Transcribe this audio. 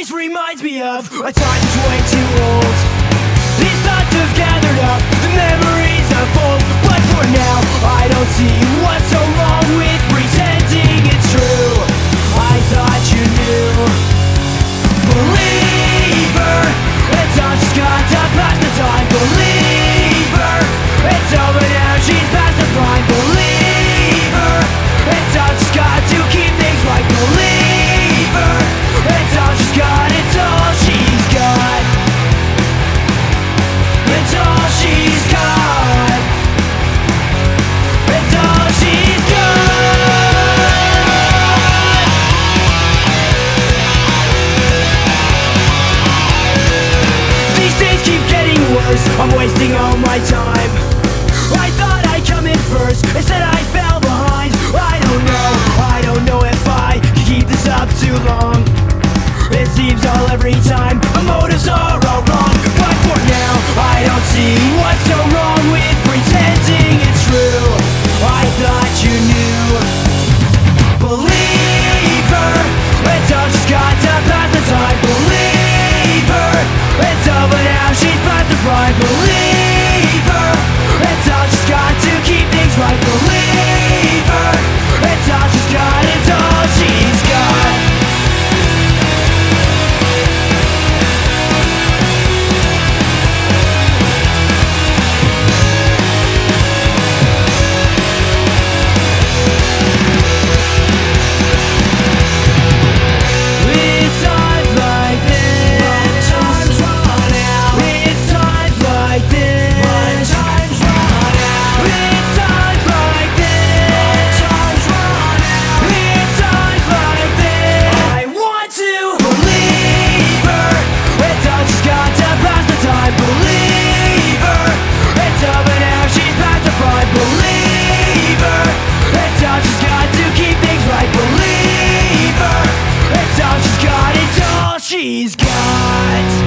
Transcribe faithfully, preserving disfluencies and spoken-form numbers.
This reminds me of a time that's way too old. These thoughts have gathered up, the memories of old. But for now, I don't see what's so wrong with pretending it's true. I thought you knew. Believer, it's all she's got to pass the time. Believer, it's over now, she's past the prime. Believer, it's all she's got to keep things right. Believer, it's all she's got, it's all she's got. It's all she's got. It's all she's got. These days keep getting worse, I'm wasting all my time. I thought I'd come in first, instead I fell behind. I don't know, I don't know if I can keep this up too long. It seems all every time the motives are all wrong. But for now, I don't see what's so wrong with pretending it's true. I thought you knew. Believer, it's all she's got to pass the time. Believer, it's over now, she's past the prime. Believer, it's all she's got to keep things right. Believer, it's all she's got, it's all she's got. She's got